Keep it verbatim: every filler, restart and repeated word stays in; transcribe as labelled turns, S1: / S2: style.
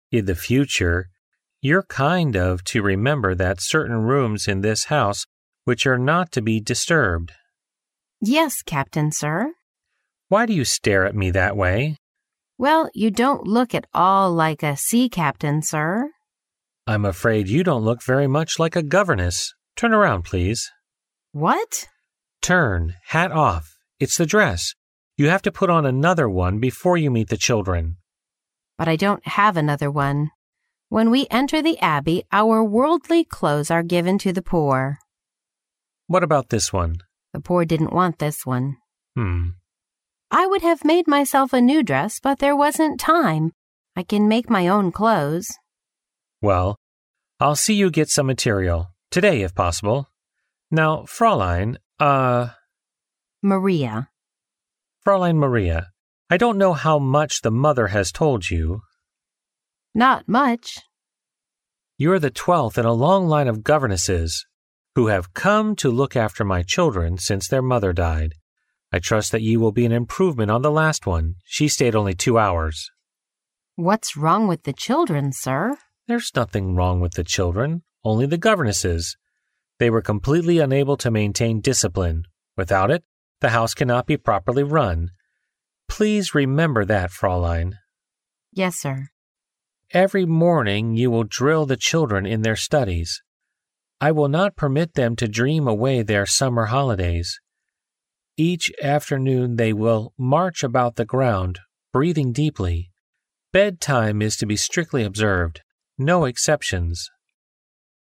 S1: In the future, you're kind of to remember that certain rooms in this house which are not to be disturbed.
S2: Yes, Captain, sir.
S1: Why do you stare at me that way?
S2: Well, you don't look at all like a sea captain, sir.
S1: I'm afraid you don't look very much like a governess. Turn around, please.
S2: What?
S1: Turn, hat off. It's the dress. You have to put on another one before you meet the children.
S2: But I don't have another one. When we enter the abbey, our worldly clothes are given to the poor.
S1: What about this one?
S2: The poor didn't want this one.
S1: Hmm.
S2: I would have made myself a new dress, but there wasn't time. I can make my own clothes.
S1: Well, I'll see you get some material. Today, if possible. Now, Fräulein, uh...
S2: Maria.
S1: Fräulein Maria, I don't know how much the mother has told you.
S2: Not much.
S1: You're the twelfth in a long line of governesses who have come to look after my children since their mother died. I trust that you will be an improvement on the last one. She stayed only two hours.
S2: What's wrong with the children, sir?
S1: There's nothing wrong with the children, only the governesses. They were completely unable to maintain discipline. Without it, the house cannot be properly run. Please remember that, Fräulein.
S2: Yes, sir.
S1: Every morning you will drill the children in their studies. I will not permit them to dream away their summer holidays. Each afternoon they will march about the ground, breathing deeply. Bedtime is to be strictly observed, no exceptions.